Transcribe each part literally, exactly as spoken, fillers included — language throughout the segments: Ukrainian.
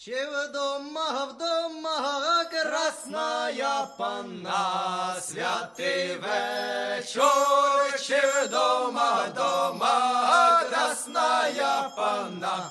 Чи вдома, вдома, красная панна, святий вечір, чи вдома, вдома, красная панна,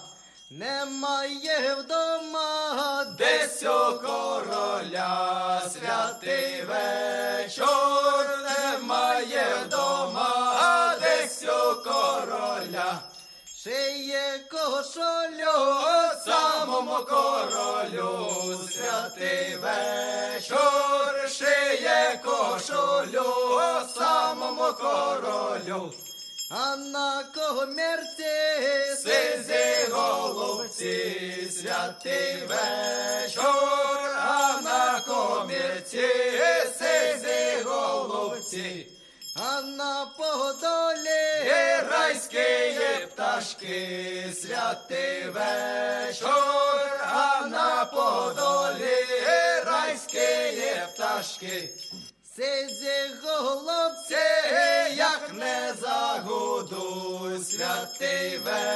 немає вдома десь у короля, святий вечір, немає вдома десь у короля. Шиє кошолю самому королю, святий вечір, шиє кошолю самому королю. А на комірці сизі голубці, святий вечір, а на комірці сизі голубці. А на подолі райські пташки, святий вечір, а на подолі райські пташки. Сизі голубці, як не загудуть, святий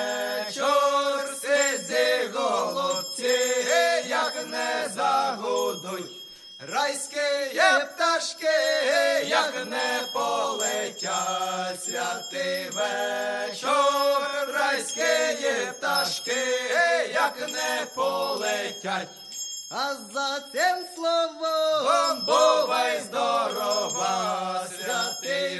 вечір, сизі голубці, як не загудуть. Райські пташки, як не полетять, святий вечір, райські пташки, як не полетять. А за цим словом бувай здорова, святий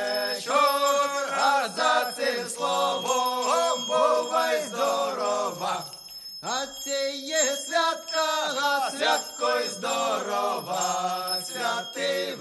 вечір, а за цим словом бувай здорова. А це є святка, святко й здорова, святий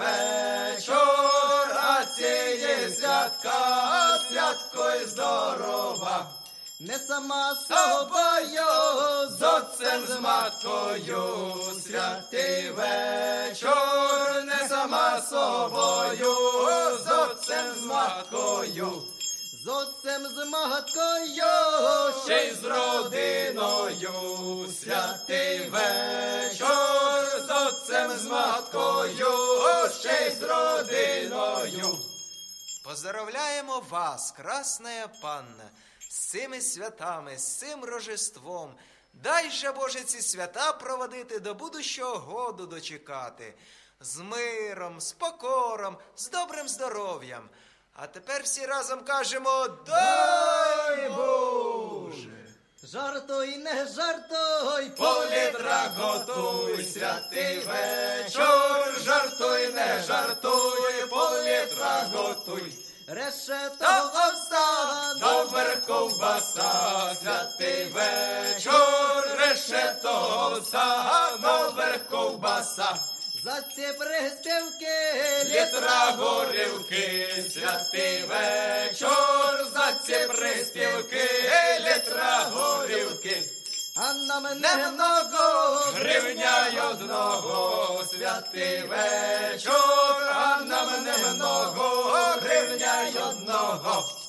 вечір, а це є святка, святко й здорова. Не сама собою, з отцем, з маткою, святий вечір, не сама собою, з отцем, з маткою. З отцем, з маткою, ще й з родиною, святий вечір, з отцем, з маткою, ще й з родиною. Поздоровляємо вас, Красная Панна, з цими святами, з цим Рождеством. Дай же, Боже, ці свята проводити, до будущого году дочекати. З миром, з покором, з добрим здоров'ям. А тепер всі разом кажемо: дай Боже! Жартуй, не жартуй, Політра готуй, святий вечір, жартуй, не жартуй, політра готуй. решето Та овса, добре ковбаса, святий вечір, решето овса, добре ковбаса. за ці приспівки, Літра горілки, святий вечір, за ці приспівки, літра горілки. а нам Не не много гривня й одного, святий вечір, а нам не много гривня й одного.